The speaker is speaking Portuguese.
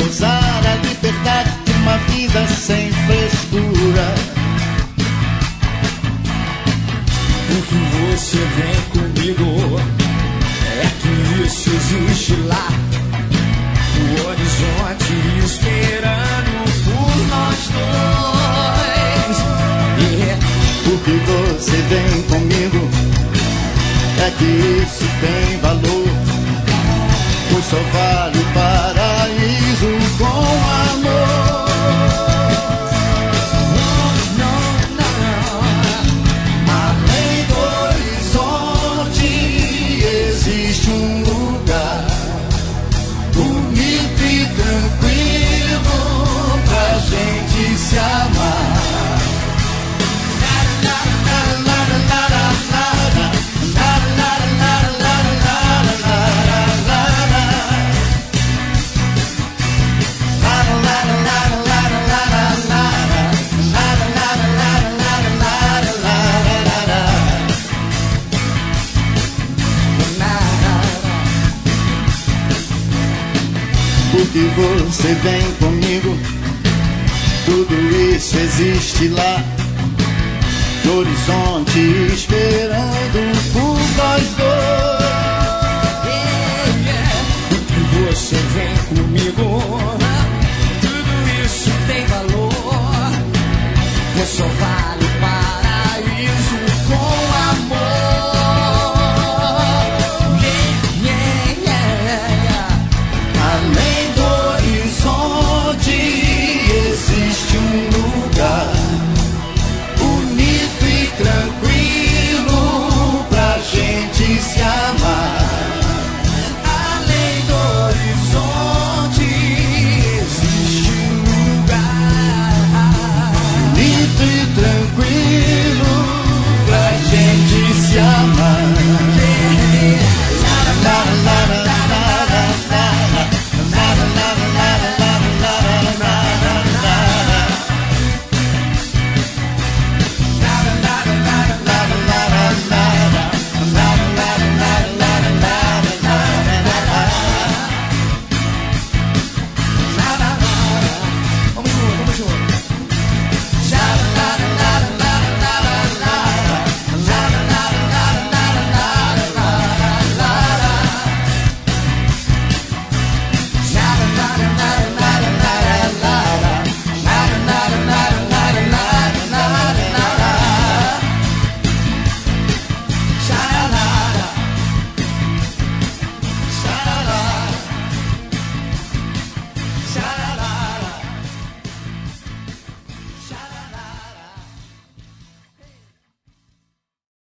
gozar a liberdade de uma vida sem frescura. Porque você vem comigo, é que isso existe lá, o horizonte esperando por nós dois. Porque você vem comigo, é que isso tem valor, pois só vale o paraíso com amor. Além do horizonte existe um lugar bonito e tranquilo pra gente se amar. Porque você vem comigo, tudo isso existe lá, no horizonte esperando por nós dois. Porque você vem comigo,